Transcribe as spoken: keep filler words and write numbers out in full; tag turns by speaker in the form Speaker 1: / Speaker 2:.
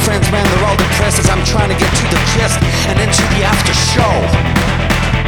Speaker 1: friends, man, they're all depressed as I'm trying to get to the gist and into the after show.